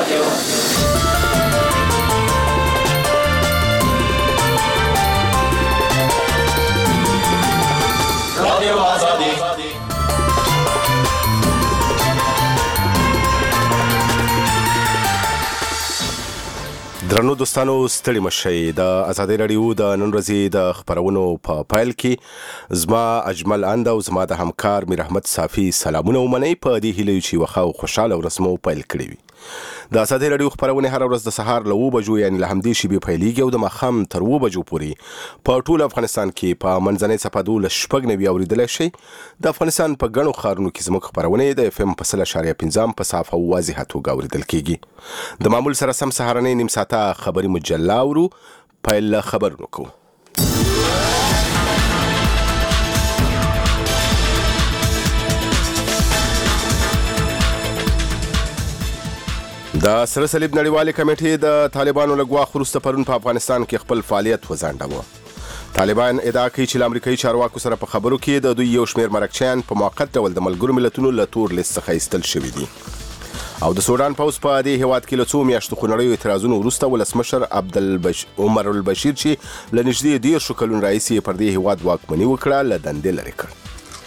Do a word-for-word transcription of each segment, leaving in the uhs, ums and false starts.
رادیو رادیو آزادی. درنو دوستانو ستړي مشئ. د ازادي رادیو د نن ورځې د خبرونو په پایل کې زما اجمل اند او زما د همکار میر احمد صافي سلامونه ومنئ په دې هیله چې وخا او خوشاله ورسمو پایل کړی وي. د ازادي رادیو خبرونه هر ورځ د سهار له اوه بجو یعنی له همدې شیبې پیلېږي او د ماښام تر اوه بجو پورې په ټول افغانستان کې په منځنۍ صفحه دولس شپږ نوي اوریدلی شئ. د افغانستان په ګڼو ښارونو کې زموږ خبرونه د اف ام په سل اشاریه پنځم په صافه واضحه توګه اوریدل کېږي. د معمول سره سم سهارنۍ نیم ساعته خبري مجله اورو. پیل خبرونه کوو. د سره صلیب نړیوالې کمیټې د طالبانو له ګواښ وروسته پرون په افغانستان کې خپل فعالیت وځنډاوه. طالبان ادعا کوي چې له امریکایي چارواکو سره په خبرو کې د دوی یو شمېر مرکچیان په موقت ډول د ملګرو ملتونو له تور لیست څخه ایستل شوي دي. او د سودان پوځ په دې هیواد کې له څو میاشتو خونړیو اعتراضونو وروسته ولسمشر عبدالبش عمر البشیر چې له نږدې دېرشو کلونو راهیسې یې پر دې هیواد واکمني وکړه له دندې لرې کړ.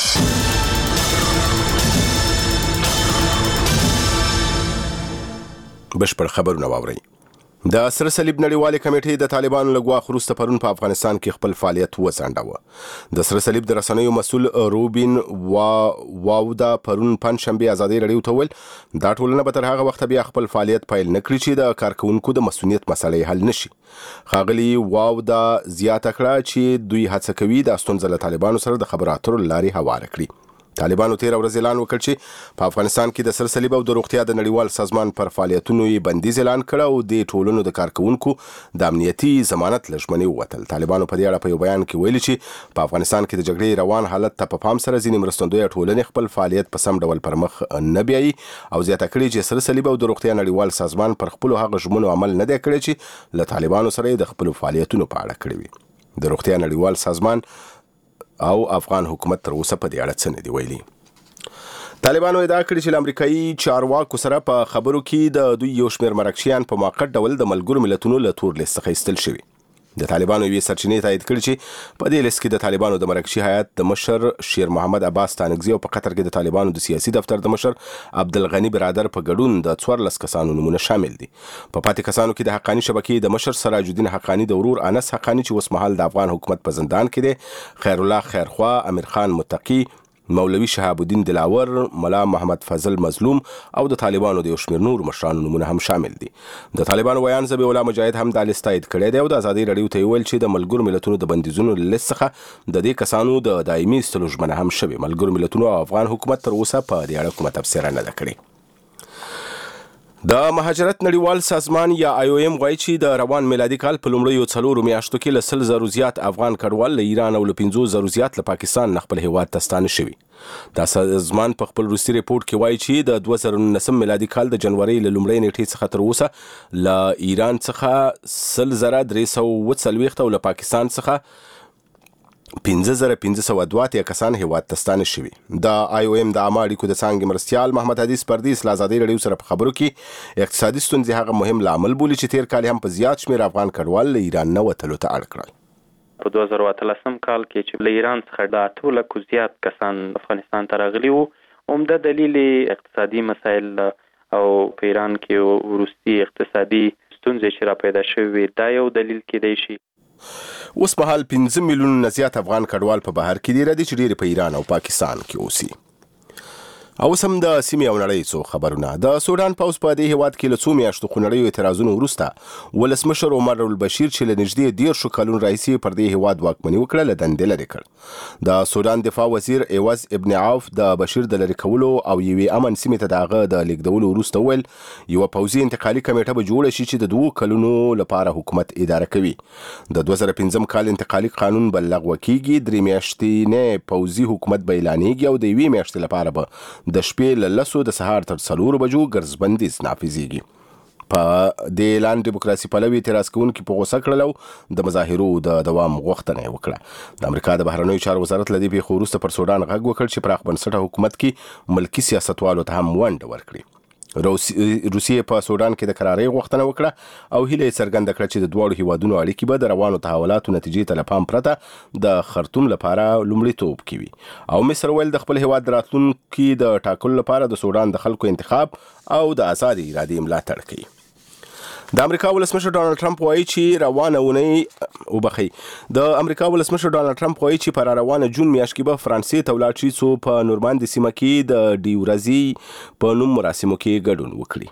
بشپړ خبرونه واورئ. د سره صلیب نړیوالې کمیټې د طالبانو له ګواښ وروسته پرون په افغانستان کې خپل فعالیت وځنډاوه. د سره صلیب د رسنیو مسؤل روبین وا واودا پرون پنجشنبه ازادي رادیو ته وویل دا ټولنه به تر هغه وخته بیا خپل فعالیت پیل نه کړي چې د کارکوونکو د مسؤلیت مسلې حل نشي. ښاغلي واودا زیاته کړه چې دوی هڅه کوي د ستونزه له طالبانو سره د خبرو اترو له لارې هواره کړي. طالبانو تیر ورځ اعلان وکړ چې په افغانستان کې د سره صلیب او د روغتیا د نړیوال سازمان پر فعالیتونو یې بندیز اعلان کړ او د ټولنو د کارکوونکو د امنیتي ضمانت له ژمنې ووتل. طالبانو په دې اړه په یو بیان کې ویلي چې په افغانستان کې د جګړې روان حالت ته په پام سره ځینې مرستندویه ټولنې خپل فعالیت په سم ډول پر مخ نه بیایي او زیاته کړي چې سره صلیب او د روغتیا نړیوال سازمان پر خپلو هغه ژمنو عمل نه دی کړی چې له طالبانو سره یې د خپلو فعالیتونو په اړه کړي وي. د روغتیا نړیوال سازمان او افغان حکومت تر اوسه په دې اړه څه نه دي ویلي. طالبانو ادعا کړې چې له امریکایي چارواکو سره په خبرو کې د دوی یو شمېر مرکچیان په موقت ډول د ملګرو ملتونو له تور لیست څخه ایستل شوي. د طالبانو یوې سرچینې تایید کړي چې په دې لیست کې د طالبانو د مرکچي هیات د مشر شیر محمد عباس تانکزي او په قطر کې د طالبانو د سیاسي دفتر د مشر عبدالغني برادر په ګډون د څوارلس کسانو نومونه شامل دي. په پاتې کسانو کې د حقاني شبکې د مشر سراج الدین حقاني د ورور انس حقاني چې اوس مهال د افغان حکومت په زندان کې دی، خیر الله خیرخوا، امیر خان متقي، مولوي شهاب الدین دلاور، ملا محمد فضل مظلوم او د طالبانو د یو شمېر نور مشرانو نومونه هم شامل دي. د طالبانو ویان ذبیح الله مجاهد هم دا لیست تایید کړی دی او د ازادي رادیو ته ویل چې د ملګرو ملتونو د بندیزونو لیست څخه د دې کسانو د دایمي ایستلو ژمنه هم شوې. ملګرو ملتونو او افغان حکومت تر اوسه په دې اړه کومه تبصره نه ده کړې. د مهاجرت نړیوال سازمان یا آی او ایم وایي چې د روان میلادي کال په لومړیو څلورو میاشتو کې له سل زرو زیات افغان کډوال له ایران او له پنځو زرو زیات له پاکستان نه خپل هیواد ته ستانه شوي. دا سازمان په خپل وروستي ریپورټ کې وایي چې د دوه زره نولسم میلادي کال د جنورۍ له لومړۍ نیټې څخه تر اوسه له ایران څخه سل زره درې سوه اووه څلوېښت او له پاکستان څخه پنځه زره پنځه سوه دوه اتیا کسان هیواد ته ستانه شوي. د آی او ایم د عامه اړیکو د څانګې مرستیال محمد حدیث پردیس له ازادي رادیو سره په خبرو کې اقتصادي ستونزې هغه مهم لامل بولي چې تیر کال هم په زیات شمېر افغان کډوال له ایران نه وتلو ته اړ کړل. په دوه زره اتلسم کال کې چې له ایران څخه د اتو لکو زیات کسان افغانستان ته راغلي وو، عمده دلیل اقتصادي مسایل او په ایران کې وروستي اقتصادي ستونزې چې را پیدا شوي دا یو دلیل کېدای شي. اوس مهال پنځه میلیونه نه زیات افغان کډوال په بهر کې دي ردي چې ډېر په ایران او پاکستان کې اوسي. او سم د سیمې او نړۍ څو خبرونه. د سودان پوځ په دې هیواد کې له څو میاشتو خونړیو اعتراضونو وروسته ولسمشر عمر البشیر چې له نږدې دېرشو کلونو راهیسې پر دې هیواد واکمني وکړه له دندې لرې کړ. د سودان دفاع وزیر عوض ابن عوف د بشیر د لرې کولو او یوې امن سیمې ته د هغه د لیږدولو وروسته وویل یوه پوځي انتقالي کمیټه به جوړه شي چې د دوو کلونو لپاره حکومت اداره کوي. د دوه زره پنځم کال انتقالي قانون به لغوه کیږي، درې میاشتې پوځي حکومت به اعلانېږي او د یوې میاشتې لپاره به د شپې له لسو د سهار تر څلورو بجو ګرځبندیز نافذیږي. په د اعلان دیموکراسي پلوي اعتراض کوونکي په غوسه کړل او د مظاهرو د دوام غوښتنه یې وکړه. د امریکا د بهرنیو چارو وزارت له دې پیښو وروسته پر سودان غږ وکړ چې پراخ بنسټه حکومت کې ملکي سیاستوالو ته هم ونډه ورکړي. روسیې په سودان کې د قرارۍ غوښتنه وکړه او هیله یې څرګنده کړه چې د دواړو هیوادونو اړیکې به د روانو تحولاتو نتیجې ته له پام پرته د خرطوم لپاره لومړیتوب کوي. او مصر ویل د خپل هیواد راتلونکي د ټاکلو لپاره د سودان د خلکو انتخاب او د آزادې ارادې ملاتړ کوي. د امریکا ولسمشر ډانلډ ټرمپ وایي چې روانه اونۍ وبخي د امریکا ولسمشر ډانلډ ټرمپ وایي چې پر روانه جون میاشت کې به فرانسې ته ولاړ شي څو په نورماندي سیمه کې د ډیورزي په نوم مراسمو کې ګډون وکړي.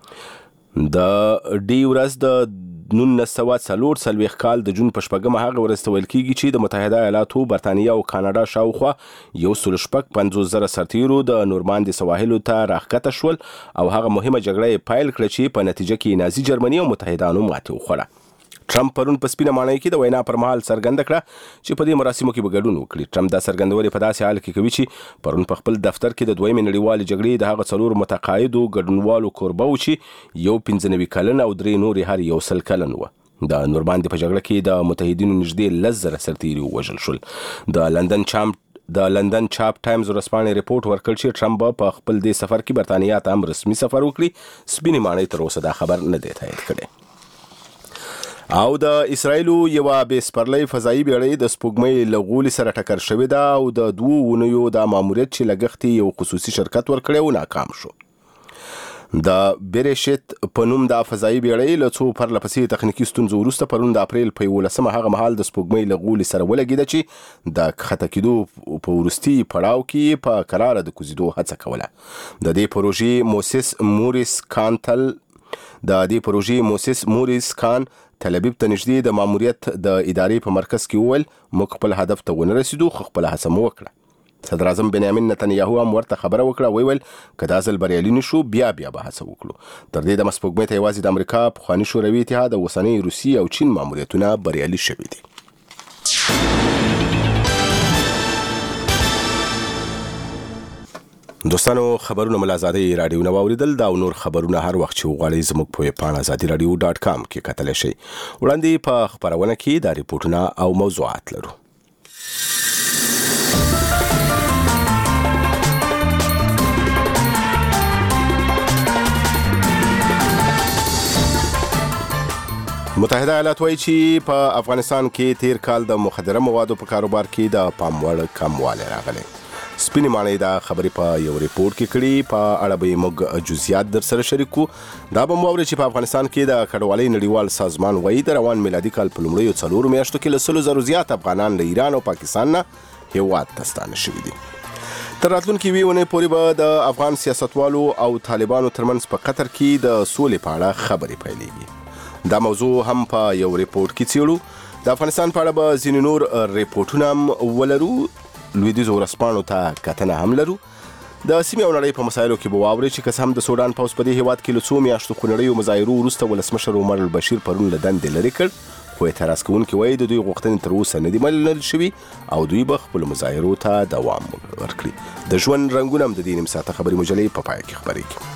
د ډیورز د نولس سوه څلور څلوېښت کال د جون په شپږمه هغه ورځ ته ویل کېږي چې د متحده ایالاتو، برطانیه او کاناډا شاوخوا یو سل شپږ پنځوس زره سرتیرو د نورماندي سواحلو ته راښکته شول او هغه مهمه جګړه یې پیل کړه چې په نتیجه کې نازي جرمني او متحدانو ماتې وخوړه. ټرمپ پرون په سپینه ماڼۍ کې د وینا پر مهال څرګنده کړه چې په دې مراسمو کې به ګډون وکړي. ټرمپ دا څرګندونې په داسې حال کې کوي چې پرون په خپل دفتر کې د دویمې نړیوالې جګړې د هغه څلور متقاعدو ګډونوالو کوربه و چې یو پنځه نوي کلن او درې نورې هر یو سل کلن و. د نورماندي په جګړه کې د متحدینو نږدې لس زره سرتیري ووژل شول. د لندن چامپ د لندن چاپ ټایمز ورځپاڼې ریپورت ورکړ چې ټرمپ په خپل دې سفر کې برطانیه ته هم رسمي سفر وکړي. سپینې ماڼۍ تر اوسه دا خبر نه دی تایید کړی. او د اسرایلو یو بې سپرلۍ فضایي بیړۍ د سپوږمۍ له غولي سره ټکر شوې ده او د دوو اونیو د ماموریت چې لګښت یو خصوصي شرکت ورکړی و ناکام شو. د بیریشت په نوم د فضایي بیړۍ له څو پرله پسې تخنیکي ستونزو وروسته پرون د اپریل په یولسمه هغه مهال د سپوږمۍ له غولي سره ولګېده چې د کښته کېدو په وروستي پړاو کې په کراره د کوزېدو هڅه کوله. د دې پروژې موسس موريس کان تل د دې پروژې موسس موريس کان تل ابیب ته نږدې د ماموریت د ادارې په مرکز کې وویل موږ خپل هدف ته ونه رسیدو خو خپله هڅه مو وکړه. صدر اعظم بنیامین نتنیاهو هم ورته خبره وکړه، ویل که دا ځل بریالي نشو بیا بیا به هڅه وکړو. تر دې دمه سپوږمۍ ته یوازې د امریکا، پخواني شوروي اتحاد او اوسنۍ روسیې او چین ماموریتونه بریالي شوي دي. دوستانو، خبرونه مل آزادۍ راډیو نه واوریدل. دا او نور خبرونه هر وخت چې وغواړئ زموږ په ویب پاڼه ازادي راډیو ډاټ کام کې کتلی شئ. وړاندې په خپرونه کې دا ریپورټونه او موضوعات لرو. متحده ایالات وایي چې په افغانستان کې تیر کال د مخدره موادو په کاروبار کې د پام وړ کموالی راغلی. سپینې ماڼۍ دا خبرې په یو ریپورت کې کړي. په اړه به موږ جزئیات در سره شریکو. دا به مو واورئ چې په افغانستان کې د کډوالۍ نړیوال سازمان وایي د روان میلادي کال په لومړیو څلورو میاشتو کې له سلو زرو زیات افغانان له ایران او پاکستان نه هیواد ته ستانه شوي دي. تر راتلونکي یوې اونۍ پورې به د افغان سیاستوالو او طالبانو ترمنځ په قطر کې د سولې په اړه خبرې پیلېږي. دا موضوع هم په یو ریپورت کې څېړو. د افغانستان په اړه به ځینې نور ریپورټونه هم ولرو. لویدیځو ورځپاڼو ته کتنه هم لرو. د سیمې او نړۍ په مسایلو کې به واورئ چې که څه هم د سودان پوځ په دې هیواد کې له څو میاشتو خونړیو مظاهرو وروسته ولسمشر عمر البشیر پرون له دندې لرې کړ، خو اعتراض کوونکي وایي د دوی غوښتنې تر اوسه نه دي منل شوي او دوی به خپلو مظاهرو ته دوام ورکړي. د ژوند رنګونه هم د دې نیم ساعته خبري مجلې په پای کې خپرېږي.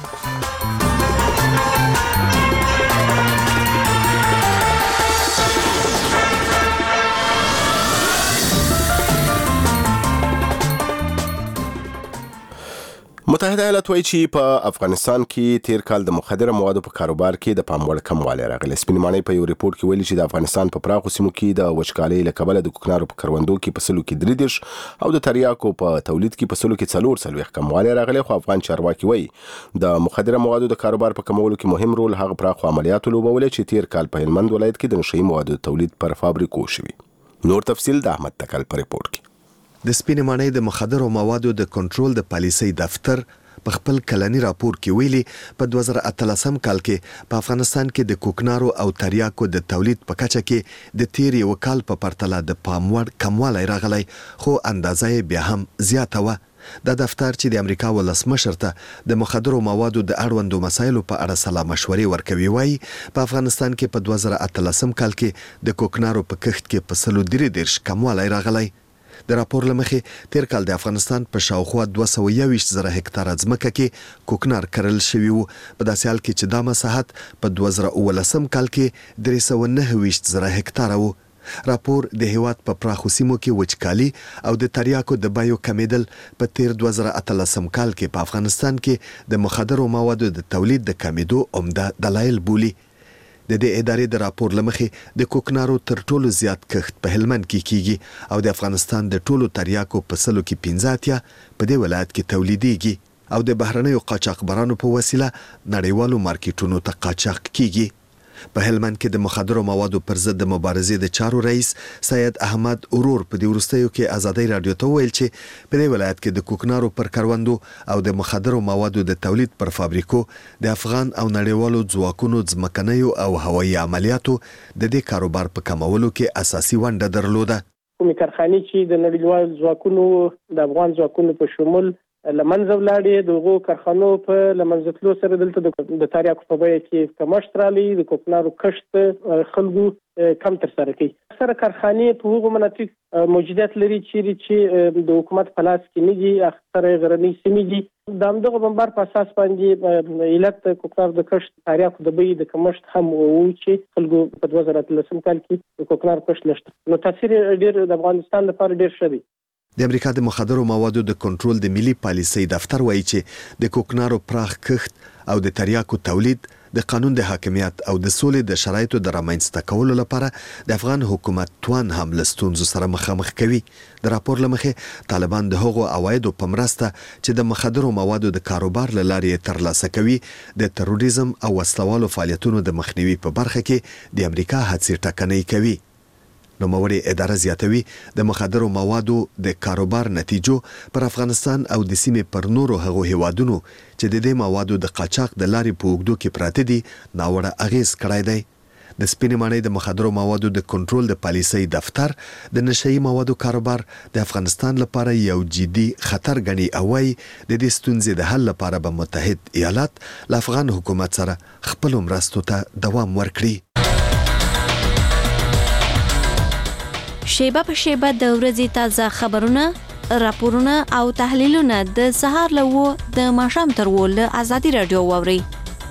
متحده ایالات وایي چې په افغانستان کې تیر کال د مخدره موادو په کاروبار کې د پام وړ کموالی راغلی. سپینې ماڼۍ په یو ریپورت کې ویلي چې د افغانستان په پراخو سیمو کې د وچکالۍ له کبله د کوکنارو په کروندو کې په سلو کې درې دېرش او د تریاکو په تولید کې په سلو کې څلور څلوېښت کموالی راغلی. خو افغان چارواکي وایي د مخدره موادو د کاروبار په کمولو کې مهم رول هغه پراخو عملیاتو لوبولی چې تیر کال په هلمند ولایت کې د نشهیي موادو تولید پر فابریکو شوي. نور تفصیل د احمد تکل په ریپورت کې. د سپینې ماڼۍ د مخدرو موادو د کنټرول د پالیسۍ دفتر په خپل کلنی راپور کې ویلي په دوه زره اتلسم کال کې په افغانستان کې د کوکنارو او تریاکو د تولید په کچه کې د تیر یو کال په پرتله د پام وړ کموالی راغلی، خو اندازه بیا هم زیاته وه. دا دفتر چې د امریکا ولسمشر ته د مخدرو موادو د اړوندو مسایلو په اړه سلا مشورې ورکوي وایي په افغانستان کې په دوه زره اتلسم کال کې د کوکنارو په کښت کې په سلو درې دېرش کموالی راغلی. د راپور له مخې تیر کال د افغانستان په شاوخوا دوه سوه یوویشت زره هکتاره ځمکه کې کوکنار کرل شوي وو، په داسې حال کې چې دا مساحت په دوه زره اوولسم کال کې درې سوه نهه ویشت زره هکتاره وو. راپور د هیواد په پراخو سیمو کې وچکالي او د تریاکو د بیو کمیدل په تیر دوه زره اتلسم کال کې په افغانستان کې د مخدرو موادو د تولید د کمیدو عمده دلایل بولي. د دې ادارې د راپور لمخې د کوکنارو تر ټولو زیات کښت په هلمند کې کیږي او د افغانستان د ټولو تریاکو په سلو کې پنځه اتیا په دې ولایت کې تولیدېږي او د بهرنیو قاچاقبرانو په وسیله نړیوالو مارکیټونو ته قاچاق کیږي. په هلمند کې د مخدرو موادو پر ضد د مبارزې د چارو رئیس سید احمد اورور په دې وروستیو کې ازادي رادیو ته ویل چې په دې ولایت کې د کوکنارو پر کروندو او د مخدرو موادو د تولید پر فابریکو د افغان او نړیوالو ځواکونو ځمکنیو او هوایي عملیاتو د دې کاروبار په کمولو کې اساسي ونډه درلوده. کومې کارخانې چې د نړیوالو ځواکونو د افغان ځواکونو په شمول لمنځه ولاړې دغه کارخانو په لمنځه تلو سره دلته د تریاکو په بیه کې کمښت راغلی، د کوکنارو کښت خلکو کم تر سره کوي. اکثره کارخانې په هغو مناطق موجودیت لري چیرې چې د حکومت په لاس کې نه دي، اکثره غرنۍ سیمې دي. د همدغه بمبار په اساس باندې علت د کوکنارو د کښت تریاکو د بیې د کمښت هم و چې خلکو په دوه زره اتلسم کال کې د کوکنارو کښت لږ نو تاثیر ډېر د افغانستان لپاره ډېر ښه دی. د امریکا د مخدرو موادو د کنټرول د ملي پالیسۍ دفتر وایي چې د کوکنارو پراخ کښت او د تریاکو تولید د قانون د حاکمیت او د سولې د شرایطو د رامنځته کولو لپاره د افغان حکومت توان هم له ستونزو سره مخامخ کوي. د راپور له مخې طالبان د هغو عوایدو په مرسته چې د مخدرو موادو د کاروبار له لارې ترلاسه کوي د تروریزم او وسلوالو فعالیتونو د مخنیوي په برخه کې د امریکا هڅې ټکنۍ کوي. نوموړي اداره زیاتوي د مخدرو موادو د کاروبار نتیجو پر افغانستان او د سیمې پر نورو هغو هیوادونو چې د دې موادو د قاچاق د لارې په اوږدو کې پراته دي ناوړه اغیز کړی دی. د سپینې ماڼۍ د مخدرو موادو د کنټرول د پالیسۍ دفتر د نشهیي موادو کاروبار د افغانستان لپاره یو جدي خطر ګڼي او وايي د دې ستونزې د حل لپاره به متحد ایالات له افغان حکومت سره خپلو مرستو ته دوام ورکړي. شیبه په شیبه د ورځې تازه خبرونه، راپورونه او تحلیلونه د سهار له وو د ماښام تر وو له ازادي رادیو واورئ.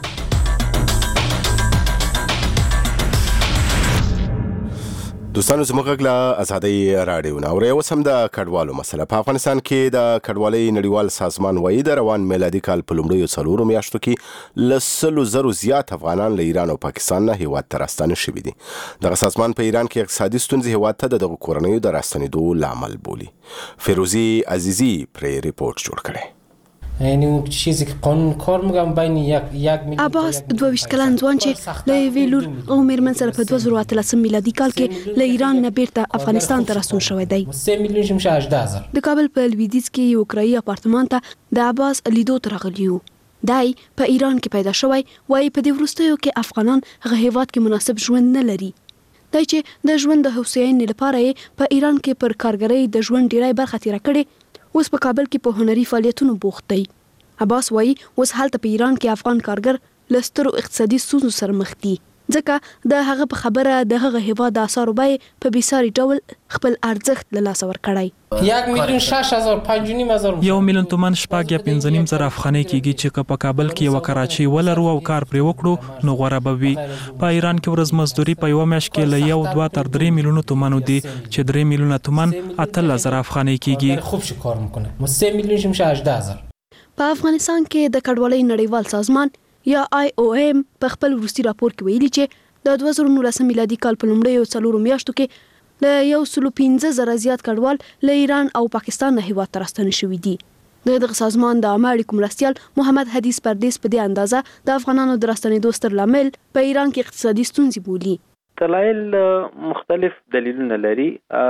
دوستانو زموږ غږ له ازادي راډیو نه اورئ. اوس هم د کډوالو مسله. په افغانستان کې د کډوالۍ نړیوال سازمان وایي د روان میلادي کال په لومړیو څلورو میاشتو کې له سلو زرو زیات افغانان له ایران او پاکستان نه هیواد ته راستانه شوي دي. دغه سازمان په ایران کې اقتصادي ستونزې هیواد ته د دغو کورنیو د راستنېدو لامل بولي. فیروزی عزیزی پرې ریپورت جوړ کړی. یعنی اون چیزی که قانون کار میگم بین یک یک میلیون عباس دوه ویشت کلن ځوان چې له یوې لور او میرمن سره په دوه زره اتلسم میلادي کال کې له ایران نه بیرته افغانستان ته راستون شوی دی. سه میلیون میشه هجده هزار. د کابل په لویدیځ کې یو کرایي اپارتمان ته د عباس لیدو ته راغلی و. دی په ایران کې پیدا شوی، وایي په دې وروستیو کې افغانان هغه هیواد کې مناسب ژوند نه لري. دی چې د ژوند د هوساینې لپاره یې په ایران کې پر کارګرۍ د ژوند ډیری برخه تیره کړې، اوس په کابل کې په هنري فعالیتونو بوخت دی. عباس وایي اوس هلته په ایران کې افغان کارګر له سترو اقتصادي ستونزو سره مخ دي، ځکه د هغه په خبره د هغه هیواد د اسعارو بیې په بېساري ډول خپل ارزښت له لاسه ورکړی. یک میلیون شش هزار پنج و نیم هزار یو میلیون تومان شپږ یا پنځه نیم زره افغانۍ کېږي چې که په کابل کې یوه کراچۍ ولرو او کار پرې وکړو نو غوره به وي. په ایران کې ورځ مزدوري په یوه میاشت کې له یو دوه تر درې میلیونو تومانو دي چې درې میلیونه تومان اتلس زره افغانۍ کېږي. خوب شي کار میکنه. سه میلیون میشه هجده هزار. په افغانستان کې د کډوالۍ نړیوال سازمان یا آی او ایم په خپل وروستي راپور کې ویلي چې د دوه زره نولسم میلادي کال په لومړیو څلورو میاشتو کې له یو سلو پنځه زره زیات کډوال له ایران او پاکستان نه هیواد ته راستانه شوي دي. د دغه سازمان د عامه اړیکو مرستیال محمد حدیث پردیس په دې اندازه د افغانانو د راستنېدو ستر لامل په ایران کې اقتصادي ستونزې بولي. دلایل مختلف دلیلونه لري.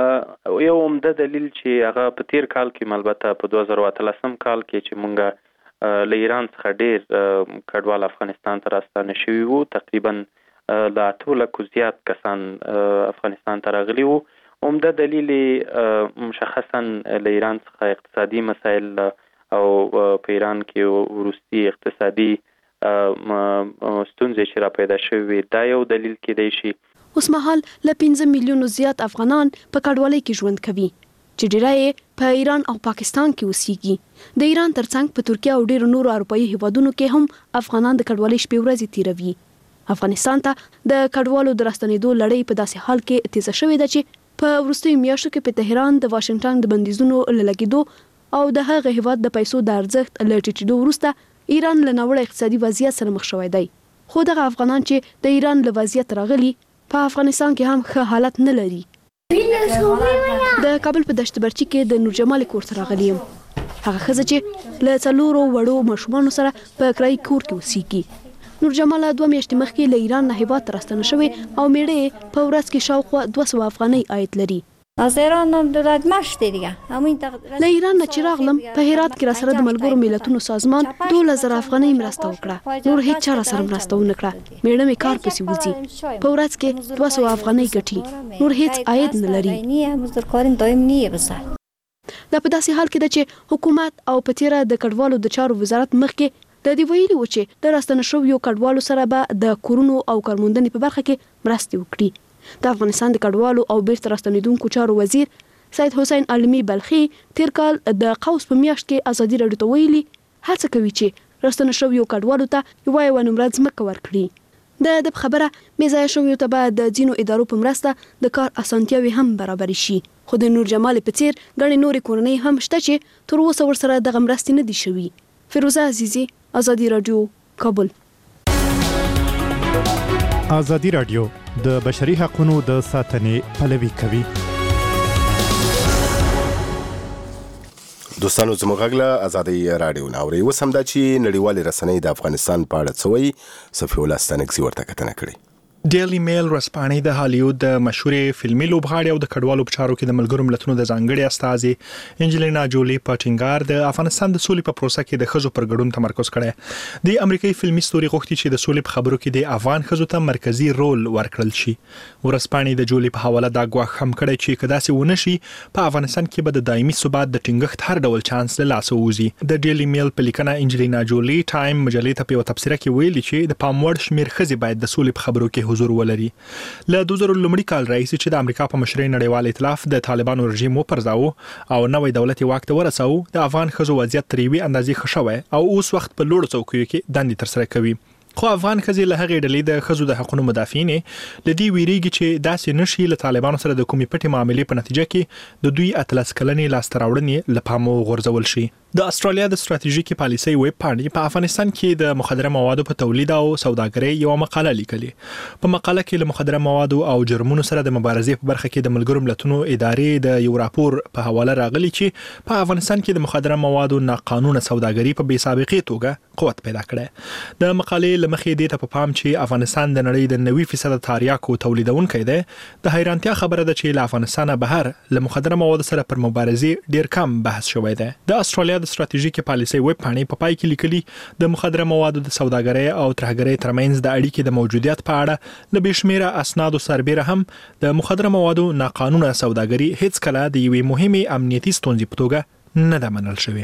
یو عمده دلیل چې هغه په تیر کال کې البته په دوه زره اتلسم کال کې چې مونږ له ایران څخه ډیر کډوال افغانستان ته راستانه شوي وو، تقریبا له اتو لکو زیات کسان افغانستان ته راغلي وو. عمده دلیل مشخصا له ایران څخه اقتصادي مسایل او په ایران کې وروستي اقتصادي ستونزې چې را پیدا شوي دا یو دلیل کېدای شي. اوس مهال له پنځه میلیونو زیات افغانان په کډوالۍ کې ژوند کوي چې ډیری په ایران او پاکستان کې اوسېږي. د ایران ترڅنګ په ترکیه او ډیرو نورو اروپایي هیوادونو کې هم افغانان د کډوالۍ شپې ورځې تیروي. افغانستان ته د کډوالو د راستنېدو لړۍ په داسې حال کې تیزه شوې ده چې په وروستیو میاشتو کې په تهران د واشنگټن د بندیزونو لګیدو او د هغه هیواد د پیسو د ارزښت له ټیټېدو وروسته ایران له ناوړه اقتصادي وضعیت سره مخ شوی دی. خو دغه افغانان چې د ایران له وضعیت راغلي په افغانستان کې هم ښه حالت نه لري. د کابل په دشت برچي کې د نور جمال کور ته راغلی یم. هغه ښځه چې له څلورو وړو ماشومانو سره په کرایي کور کې اوسېږي. نور جمال دوه میاشتې مخکې له ایران نه هیواد ته راستنه شوې او میړه په ورځ کې شاوخوا دوه سوه افغانۍ عاید لري. از ایران هم دولت مشت دیگه همین له ایران نه چې راغلم په هرات کې را سره د ملګرو ملتونو سازمان دولس زره افغانۍ مرسته وکړه. نور هیڅ چا را سره مرسته ونه کړه. میړه مې کار پسې وځي، په ورځ کې دوه سوه افغانۍ ګټي، نور هیڅ عاید نه لري. دا په داسې حال کې ده چې حکومت او په تیره د کډوالو د چارو وزارت مخکې د دې ویلي و چې د راستنه شویو کډوالو سره به د کورونو او کارموندنې په برخه کې مرستې وکړي. د افغانستان د کډوالو او بیرته راستنېدونکو چارو وزیر سید حسین علمي بلخي تیر کال د قوس په میاشت کې ازادي راډیو ته ویلي هڅه کوي چې راستنه شویو کډوالو ته یوه یوه نمره ځمکه ورکړي. د د خبره بې ځایه شویو ته به د ځینو ادارو په مرسته د کار اسانتیاوې هم برابرې شي. خو د نور جمال په څیر ګڼې نورې کورنۍ هم شته چې تر اوسه ورسره دغه مرستې نه دي شوي. فیروزه عزیزي، ازادي راډیو، کابل. ازادي راډیو د بشري حقوقو د ساتنې پلوي کوي. دوستانو زموږ غږ له ازادي راډیو نه اورئ. اوس همدا چې نړیوالې رسنۍ د افغانستان په اړه څه وایي، صفي الله ستانکزي ورته کتنه کړې. ډیلی میل ورځپاڼې د هالیوود د مشهورې فلمي لوبغاړې او د کډوالو په چارو کې د ملګرو ملتونو د ځانګړي استازي انجلینا جولی په ټینګار د افغانستان د سولې په پروسه کې د ښځو پر ګډون تمرکز کړی. د امریکایي فلمي ستوري غوښتي چې د سولې په خبرو کې د افغان ښځو ته مرکزی رول ورکړل شي. ورځپاڼې د جولی په حواله دا ګواښ هم کړی چې که داسې ونه شي په افغانستان کې به د دایمي ثبات د ټینګښت هر ډول چانس له لاسه ووځي. د ډیلی میل په لیکنه انجلینا جولی ټایم مجلې ته په یوه تبصره کې ویلي چې د پام وړ شمېر ښځې باید د سولې په خبرو کې حضور ولري. له دوه زره لومړي کال راهیسې چې د امریکا په مشرۍ نړیوال ائتلاف د طالبانو رژیم وپرځاوه او نوې دولت واک ته ورساوه، د افغان ښځو وضعیت تر یوې اندازې ښه شوی او اوس وخت په لوړو څوکیو کې دندې ترسره کوي. خو افغان ښځې له هغې ډلې د ښځو د حقوقو مدافعین له دې ویریږي چې داسې نشي له طالبانو سره د کومې پټې معاملې په نتیجه کې د دوی اتلس کلنې لاسته راوړنې له پامه وغورځول شي. د استرالیا د ستراتیژیکي پالیسۍ ویب پاڼې په افغانستان کې د مخدره موادو په تولید او سوداګرۍ یو مقاله لیکلې. په مقاله کې له مخدره موادو او جرمونو سره د مبارزې په برخه کې د ملګرو ملتونو ادارې د یو راپور په حواله راغلي چې په افغانستان کې د مخدره موادو ناقانونه سوداګري په بې سابقې توګه قوت پیدا کړی. د مقالې له مخې دې ته په پام چې افغانستان د نړۍ د نوي فیصد تریاکو تولیدونکی دی، د حیرانتیا خبره ده چې له افغانستانه بهر له مخدره موادو سره پر مبارزې ډیر کم بحث شوی دی. د استرالیا د ستراتیژیکي پالیسۍ ویب پاڼې په پای کې لیکلي د مخدره موادو د سوداګرۍ او ترهګرۍ ترمنځ د اړیکې د موجودیت په اړه له بې شمېره اسنادو سربیره هم د مخدره موادو ناقانونه سوداګري هیڅ کله د یوې مهمې امنیتي ستونزې په توګه نه ده منل شوې.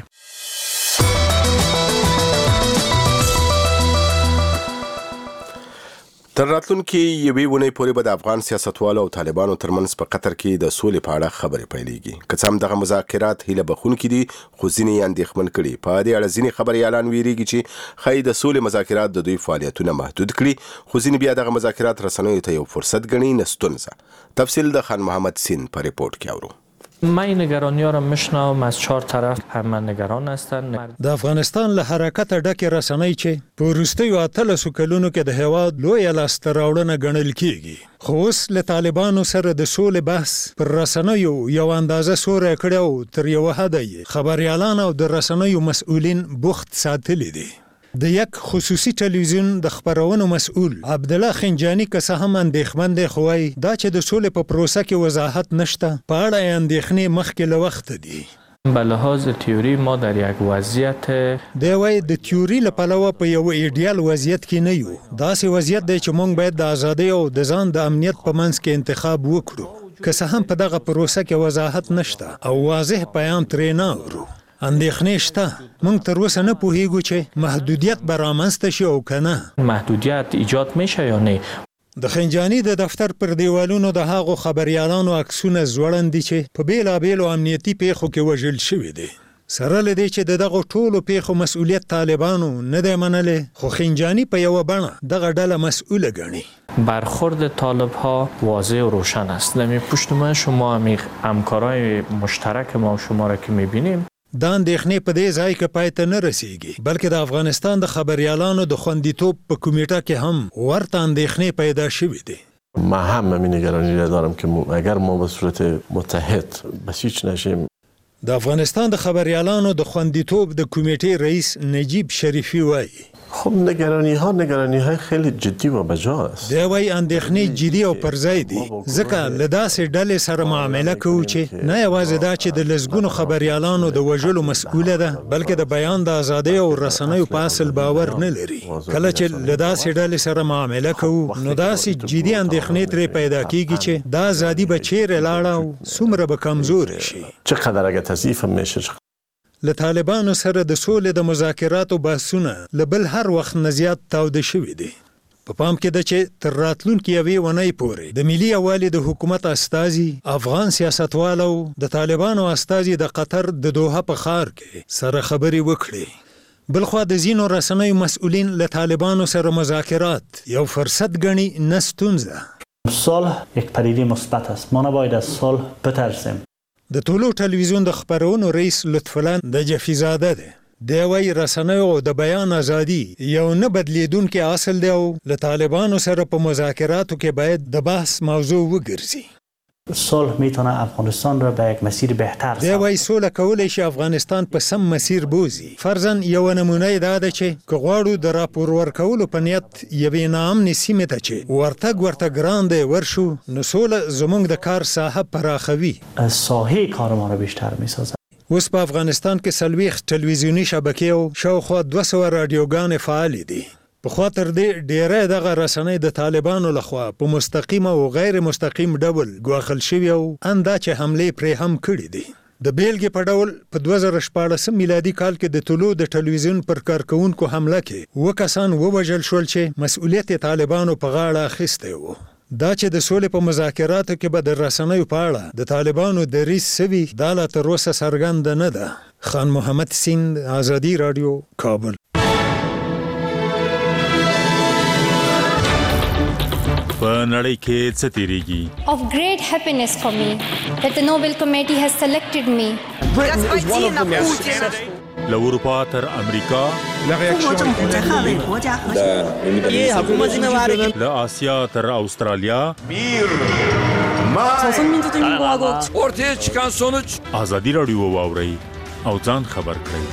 تر راتلونکي یوې ونې پورې به د افغان سیاستوالو او طالبانو ترمنځ په قطر کې د سولې په اړه خبرې پیلېږي. که څه هم دغه مذاکرات هیله بخونکي دي، خو ځینې یې اندېښمن کړي. په دې اړه ځینې خبریالان ویریږي چې ښایي د سولې مذاکرات د دوی فعالیتونه محدود کړي، خو ځینې بیا دغه مذاکرات رسنیو ته یو فرصت ګڼي، نه ستونزه. تفصیل د خان محمد سین په ریپورت کې اورو. من نگرانی‌ها را میشنوم از چهار طرف همه نگران هستند. د افغانستان له حرکت ډکه رسنۍ چې په وروستیو اتلسو کلونو کې د هیواد لویه لاسته راوړنه ګڼل کیږي، خو اوس له طالبانو سره د سولې بحث پر رسنیو یو اندازه سوری کړی او تر یوه حده یې خبریالان او د رسنیو مسؤلین بوخت ساتلی دي. د یک خصوصي ټلویزیون د خبرونو مسؤل عبدالله خنجانی که څه هم اندېښمن دی، خو وایي دا چې د سولې په پروسه کې وضاحت نشته په اړه یې اندېښنې مخکې له وخته دي. به لحاظ تیوری ما در یک وضعیت دی وایي د تیوري له پلوه په یو ایډیال وضعیت کې نه یو. داسې وضعیت دی چې موږ باید د ازادۍ او د ځان د امنیت په منځ کې انتخاب وکړو. که څه هم په دغه پروسه کې وضاحت نشته او واضح پیام ترې نه اورو. اندېښنې شته. موږ تر اوسه نه پوهیږو چې محدودیت به رامنځته شي او که نه. محدودیت ایجاد میشه یا نه. د خنجانی د دفتر پر دیوالونو د هغو خبریالانو عکسونه ځوړند دي چې په بیلابیلو امنیتي پیښو کې وژل شوي دي. سره لدی چې دغه ټولو پیښو مسؤلیت طالبانو نه دی منلی، خو خنجانی په یو بڼه دغه ډله مسئوله ګڼي. برخورد طالب ها واضح و روشن است. در پشت ما شما هم همکارای مشترک ما و شما را که میبینیم، دا اندېښنې په دې ځای کې پای ته نه رسیږي، بلکې د افغانستان د خبریالانو د خوندیتوب په کمیټه کې هم ورته اندېښنې پیدا شوې دي. ما هم همین نگرانی را دارم که اگر ما به صورت متحد بسیج نشیم. د افغانستان د خبریالانو د خوندیتوب د کمیټې رئیس نجیب شریفی وایي خب نگرانی ها نگرانی های خیلی جدی و بجا است. دی وایي اندېښنې جدي او پر ځای دي، ځکه له داسې ډلې سره معامله کوو چې نه یوازې دا چې د لسګونو خبریالانو د وژلو مسؤله ده، بلکې د بیان د ازادۍ او رسنیو په اصل باور نه لري. کله چې له داسې ډلې سره معامله کوو نو داسې جدي اندېښنې ترې پیدا کیږي چې دا ازادي به چیرې لاړه او څومره به کمزورې شي. چقدر اگه تضعیف میشه. له طالبانو سره د سولې د مذاکراتو بحثونه له بل هر وخت نه زیات تاوده شوي دي. په پام کې ده چې تر راتلونکي یوې اونۍ پورې د ملي یووالي د حکومت استازي، افغان سیاستوالو د طالبانو استازي د قطر د دوحه په ښار کې سره خبرې وکړي. بلخوا د ځینو رسنیو مسؤلین له طالبانو سره مذاکرات یو فرصت ګڼي، نه ستونزه. صلح یک پدیده مثبت است. ما نباید از صلح بترسیم. د طلوع تلویزیون د خبرونو رئیس لطفالله د جفیزاده ده. دی وایي رسنیو او د بیان ازادي یو نه بدلیدونکی اصل دی او له طالبانو سره په مذاکراتو کې باید د بحث موضوع وګرځي. صلح میتونه افغانستان را به یک مسیر بهتر دی وایي سوله کولی شي افغانستان په سم مسیر بوزي. فرضاً یو نمونه دا ده چې که غواړو د راپور ورکولو په نیت یوې ناامنې سیمې ته چې ورتګ ورته ګران دی ورشو، نو سوله زموږ د کار ساحه پراخوي، ساحه کار ما را بیشتر میسازد. اوس په افغانستان کې څلوېښت تلویزیوني شبکې او شاوخوا دوه سوه راډیوګانې فعالې دي. پخوا تر دې ډیری دغه رسنۍ د طالبانو لخوا په مستقیم او غیر مستقیم ډول ګواښل شوي او اندا چې حملې پرې هم کړي دي. د بیلګې په ډول په دوه زره شپاړسم میلادي کال کې د طلوع د ټلویزیون پر کارکوونکو حمله کې اووه کسان ووژل شول چې مسؤلیت یې طالبانو په غاړه اخیستی و. دا چې د سولې په مذاکراتو کې به د رسنیو په اړه د طالبانو دریځ سوي، دا لا تر اوسه څرګنده نه ده. خان محمد سیند، آزادي راډیو، کابل. په نړۍ کې څه تیریږي؟ Of great happiness for me that the Nobel Committee has selected me. Britain is one of the most successful. له اروپا تر امریکا، له آسیا تر استرالیا، ortaya çıkan sonuç. آزادي راډیو واورئ او ځان خبر کړئ.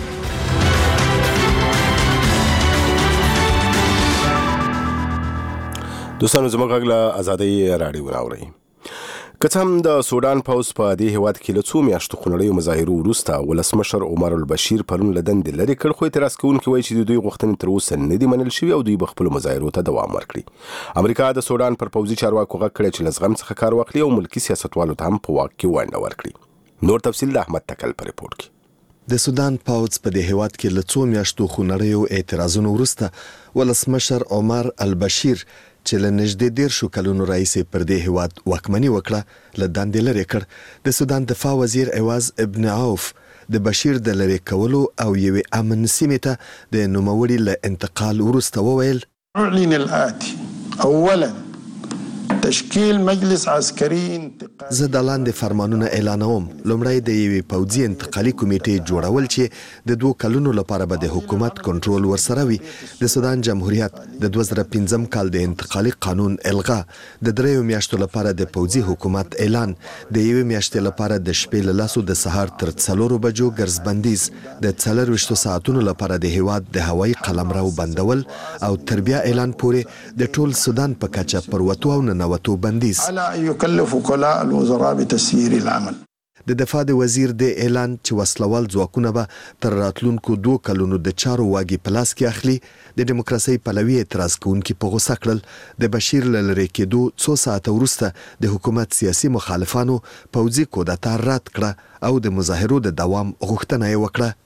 دوستانو زموږ غږ له ازادۍ راډیو راورئ. که څه هم د سودان پوځ په دې هیواد کې له څو میاشتو خونړیو مظاهرو وروسته ولسمشر عمر البشیر پرون له دندې لرې کړ، خو اعتراض کوونکي وایي چې د دوی غوښتنې تر اوسه نه دي منل شوي او دوی به خپلو مظاهرو ته دوام ورکړي. امریکا د سودان پر پوځي چارواکو غږ کړی چې له زغم څخه کار واخلي او ملکي سیاستوالو ته هم په واک کې ونډه ورکړي. نور تفصیل د احمد تکل په ریپورت کې. د سودان پوځ په دې هیواد کې له څو میاشتو خونړیو اعتراضونو وروسته ولسمشر عمر البشیر چې له نږدې دېرشو کلونو راهیسې پر دې هیواد واکمني وکړه، له دندې لرې کړ. د سودان دفاع وزیر عوض ابن عوف د بشیر د لرې کولو او یوې امن سیمې ته د نوموړي له انتقال وروسته وویل: اعلن الآتي اولا تشکیل مجلس عسکري انتقالي. زه د لاندې فرمانونه اعلانوم. لومړی د یوې پوځي انتقالي کمیټې جوړول چې د دوه کلونو لپاره به د حکومت کنټرول ورسره وي، د سودان جمهوریت د دوه زره پنځم کال د انتقالي قانون الغا، د دریو میاشتو لپاره د پوځي حکومت اعلان، د یوې میاشتې لپاره د شپې له لسو د سهار تر څلورو بجو ګرځبندیز، د څلرویشتو ساعتونو لپاره د هیواد د هوایي قلمرو بندول او تر بیا اعلان پورې د ټول سودان په کچه پر وتو او ننوتو بندیز. على يكلف وكلاء الوزراء بتسيير العمل. د دفاع د وزیر د اعلان چې وسلوال ځواکونه به تر راتلونکو دوه کلونو د چارو واګي په لاس کې اخلي، د دیموکراسۍ پلوي اعتراض کوونکي په غوسه کړل. د بشیر له لرې کېدو څو ساعته وروسته د حکومت سیاسي مخالفانو پوځي کودتا رد کړه او د مظاهرو د دوام غوښتنه یې وکړه.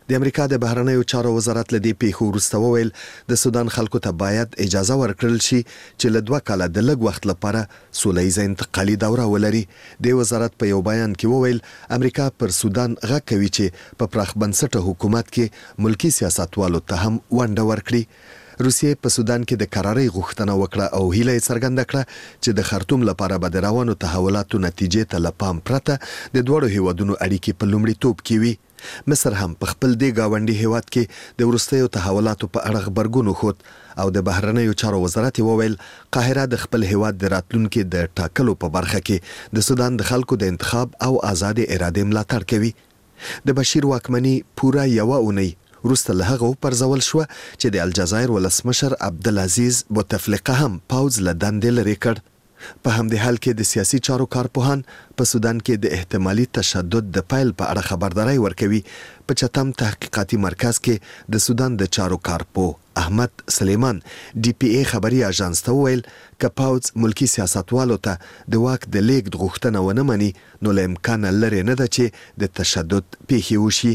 د امریکا د بهرنیو چارو وزارت له دې پیښو وروسته وویل د سودان خلکو ته باید اجازه ورکړل شي چې له دوه کاله د لږ وخت لپاره سوله انتقالي دوره ولري. د وزارت په یو بیان کې وویل امریکا پر سودان غږ کوي چې په پراخ بنسټه حکومت کې ملکی سیاستوالو ته هم ونډه ورکړي. روسیې په سودان کې د قرارۍ غوښتنه وکړه او هیله یې څرګنده کړه چې د خرطوم لپاره به د روانو تحولاتو نتیجې ته له پام پرته د دواړو هیوادونو اړیکې په لومړیتوب کې وي. مصر هم په خپل دې گاونډي هیواد کې د وروستیو تحولاتو په اړه غبرګون وښود او د بهرنیو چارو وزارت وویل قاهره د خپل هیواد د راتلونکو د ټاکلو په برخه کې د سودان د خلکو د انتخاب او آزاد اراده ملاتړ کوي. د بشیر واکمني پوره یو اونۍ وروسته له هغه پرځول شو چې د الجزایر ولسمشر عبدالعزیز بوتفلیقه هم پاوز له دندې لرې کړ. په همدې حال کې د سیاسي چارو کارپوهان په سودان کې د احتمالي تشدد د پایل په اړه خبرداري ورکوي. په چتم تحقیقاتي مرکز کې د سودان د چارو کارپوه احمد سلیمان ډي پی ای خبري اژانس ته وویل که پاوز ملکی سیاستوالو ته د واک د لیږد غوښتنه ونه مني نو له امکانه لرې نه ده چې د تشدد پیښې وشي.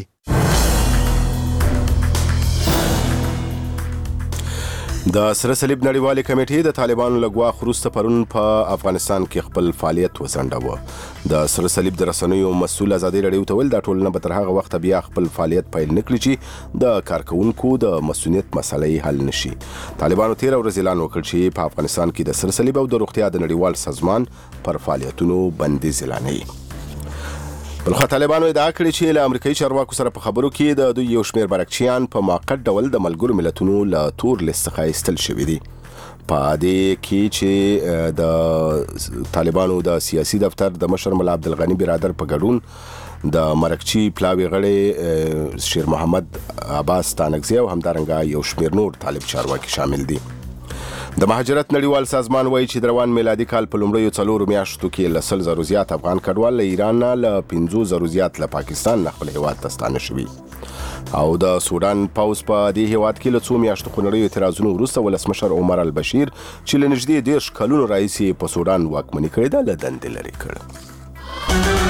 د سره صلیب نړیوالې کمیټې د طالبانو له ګواښ وروسته پرون په افغانستان کې خپل فعالیت وځنډاوه. د سره صلیب د رسنیو مسؤل ازادي راډیو ته ویل دا ټولنه به تر هغه وخته بیا خپل فعالیت پیل نه کړي چې د کارکونکو د مسؤلیت مسلې حل نشي. طالبانو تیر ورځ اعلان وکړ چې په افغانستان کې د سره صلیب او د روغتیا د نړیوال سازمان پر فعالیتونو بندیز اعلانوي. بلخوا طالبانو ادعا کړې چې له امریکایي چارواکو سره په خبرو کې د دوی یو شمېر برکچیان په موقت ډول د ملګرو ملتونو له تور لیست څخه ایستل شوي دي. په دې کې چې د طالبانو د سیاسي دفتر د مشر ملا عبدالغني برادر په ګډون د مرکچی پلاوی غړي شیر محمد عباس تانکزی او همدارنګه یو شمېر نور طالب چارواکي شامل دي. د مهاجرت نړیوال سازمان وایي چې د روان میلادي کال په لومړیو څلورو میاشتو کې له سل زرو زیات افغان کډوال له ایران نه له پنځو زرو زیات له پاکستان نه خپل هیواد ته ستانه شوي او د سودان پوځ په دې هیواد کې له څو میاشتو خونړیو اعتراضونو وروسته ولسمشر عمر البشیر چې له نږدې دېرش کلونو راهیسې په سودان واکمني کړې ده له دندې لرې کړ.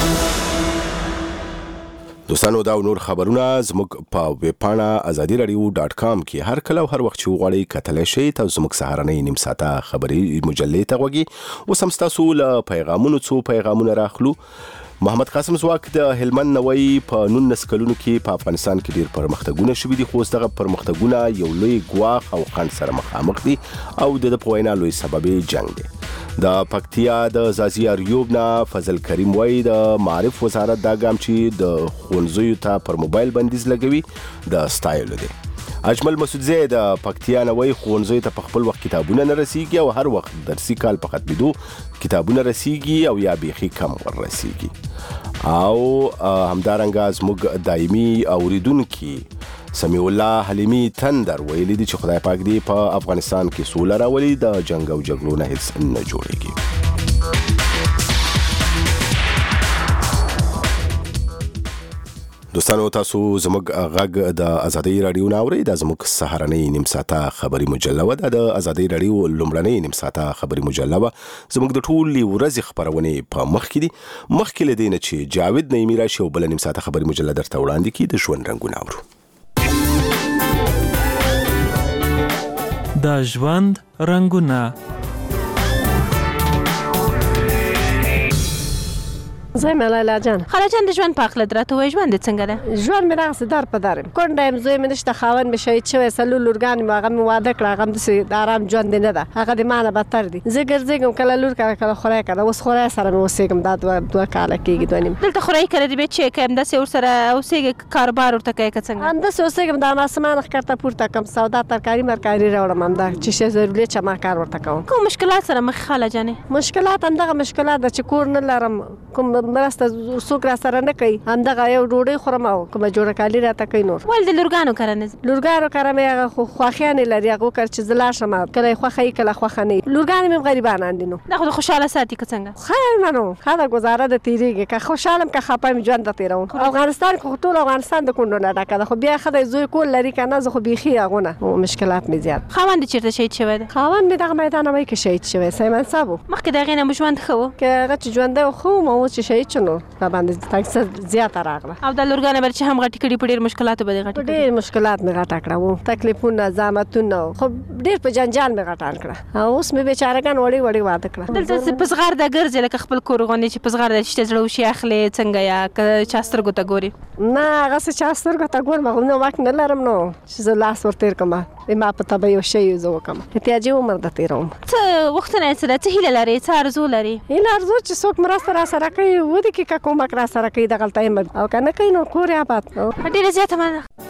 دوستانو دا نور خبرونه زموږ په ویب پاڼه ازادي رادیو ډاټ کام کې هر کله او هر وخت چې وغواړئ کتلی شئ. تاسو زموږ سهارنۍ نیم ساعته خبري مجلې ته غوږی. اوس هم ستاسو له پیغامونو څو پیغامونه راخلو. محمد قاسم زواک د هلمند نوی په نولس کلونو کې په افغانستان کې ډیر پرمختګونه شوي دي خو اوس دغه پرمختګونه یو لوی ګواښ او خنډ سره مخامخ دي او د ده په وینا لوی سبب یې جنګ دی. د پکتیا د زازي اریوب نه فضل کریم وایي د معارف وزارت دا ګام چې د ښوونځیو ته پر موبایل بندیز لګوي د ستایلو دی. اجمل مسعودزی د پکتیا نه وایي ښوونځیو ته په خپل وخت کتابونه نه رسیږي او هر وخت درسي کال په ختمېدو کتابونه رسیږي او یا بیخي کم ور رسیږي. او همدارنګه زموږ دایمي اوریدونکي سمیع الله حلیمی تندر ویلي دي چې خدای پاک دی په افغانستان کې سوله راولي د جنگ او جګړو نه هیڅ نه جوړیږي. دوستانو تاسو زموږ غږ د ازادي رادیو نه اورئ. دا زموږ سهارنۍ نیم ساعته خبري مجله وه. دا د ازادي رادیو لومړنۍ نیم ساعته خبري مجله وه. زموږ د ټولې ورځې خپرونې په مخ کې دي. مخکې له دې نه چې جاوید نعیمي راشي او بله نیم ساعته خبري مجله درته وړاندې کړي د ژوند رنګونه اورو. د ژوند رنګونه. زه یم لیلا جان. خاله جان د ژوند په هکله راته وایي ژوند دې څنګه ده؟ ژوند مې دغسې در په در یم. کونډه یم، زوی مې نشته، خاوند مې شهید شوی، څلور لورګانې مې هغه مې واده کړه. هغه هم داسې د ارام ژوند دی نه ده، هغه د ما نه بدتر دی. زه ګرځېږم کله لور کله کله خورای کړه. اوس خورای سره مې اوسېږم دا دوه دوه کاله کېږي دوه نیم. دلته خورای کړه دې بیا چې که همداسې ورسره اوسېږې کاروبار ورته کوې که څنګه؟ همداسې اوسېږم، د ماسمان ښکته پورته کړم، سودا ترکاري مرکاري راوړم، همدا چې شی ضروري چې ما کار ورته کوم. کوم مشکلات سره مخ خاله جانې؟ مشکلات همدغه مشکلات ده چې کور نه لرم، کوم مرسته څوک را سره نه کوي، همدغه یو ډوډۍ خورم او کومه جوړه کالي راته کوي. نور ولې د لورګانو کره نه ځې؟ لورګانو کره مې هغه خو خوښیانې لري، هغه وکړ چې زه لاړ شم، کله یې خوښه وي کله خوښه نه وي. لورګانې مې غریبانان دي. نو دا خو د خوشحاله ساتي که څنګه؟ خیر نه نو ښه ده، ګزاره ده تېرېږي. که خوشحاله یم که خفه یم ژوند ته تېروم. افغانستان کې خو ټول افغانستان د کونډو نه ډکه ده، خو بیا ښه دی زوی کول لري که نه، زه خو بیخي هغونه مشکلات مې زیات. خاوند دې چېرته شهید شوی دی؟ خاوند مې دغه میدان نوی کې شهید شوی، سیمن صاحب و. مخکې د هغې نه مو ژوند ښه و؟ که هغه چې ژوندی و ښه وم، اوس چې شهید شنو په باندې تاسو زیاته راغله او د لورګانې بل چې هم غټي کړي په ډېر مشکلاتو باندې غټي ډېر مشکلات مې غټه کړه وو تکلیفونه زحمتونه خو ډېر په جنجال مې غټان کړه او اوس مې بیچارهګان وړي وړي واده کړه دلته په صغار د ګرځي لکه خپل کور غونې چې په صغار د شته زړه وشي اخلي څنګه یا که چاسترګو ته ګوري نه هغه څه چاسترګو ته ګورم خو نو وخت نه لرم نو چې زه لاس ورتیر کوم ما په تبه یو شی زه وکم احتیاجي عمر د تیروم څه وختونه څه څه هیله لري څه ارزو لري هیله ارزو چې څوک مرسته را سره کوي ودی کې کومک را سره کوي د غلطۍ او کنه کوي نو کور آباد ډیره زیاته مننه